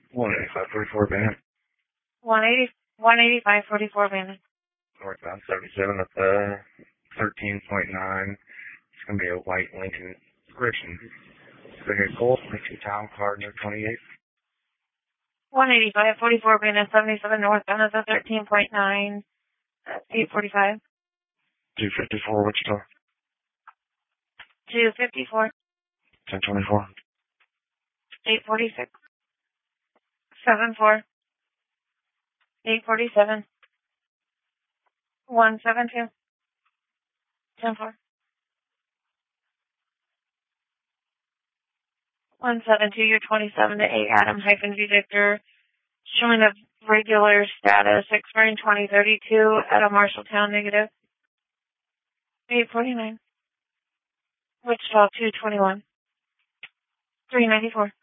18544 Bandit. 18544 Bandit. Northbound 77 at the 13.9. It's going to be a white Lincoln Description. Vehicle, Lincoln Town Car near 28. 18544 Bandit 77 northbound at the 13.9. 845. 254 Wichita. 254. 1024. 846. 74. 847. 172. 104. 172, you're 27 to 8 Adam -V Victor. Showing of regular status, expiring 2032 at a Marshalltown negative. 849. Wichita 221. 394.